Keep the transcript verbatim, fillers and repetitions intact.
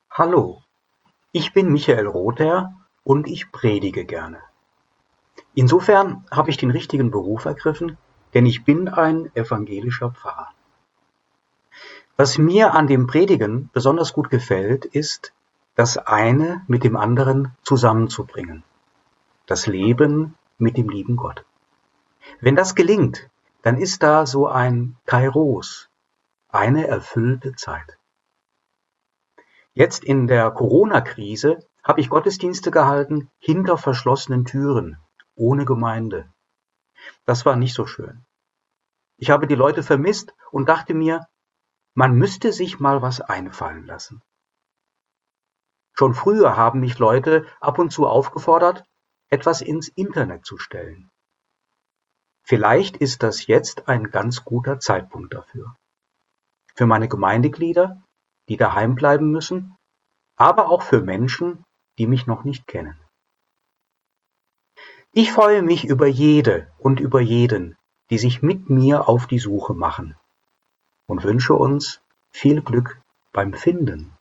Hallo, ich bin Michael Rother und ich predige gerne. Insofern habe ich den richtigen Beruf ergriffen, denn ich bin ein evangelischer Pfarrer. Was mir an dem Predigen besonders gut gefällt, ist, das eine mit dem anderen zusammenzubringen. Das Leben mit dem lieben Gott. Wenn das gelingt, dann ist da so ein Kairos, eine erfüllte Zeit. Jetzt in der Corona-Krise habe ich Gottesdienste gehalten hinter verschlossenen Türen, ohne Gemeinde. Das war nicht so schön. Ich habe die Leute vermisst und dachte mir, man müsste sich mal was einfallen lassen. Schon früher haben mich Leute ab und zu aufgefordert, etwas ins Internet zu stellen. Vielleicht ist das jetzt ein ganz guter Zeitpunkt dafür. Für meine Gemeindeglieder, die daheim bleiben müssen, aber auch für Menschen, die mich noch nicht kennen. Ich freue mich über jede und über jeden, die sich mit mir auf die Suche machen und wünsche uns viel Glück beim Finden.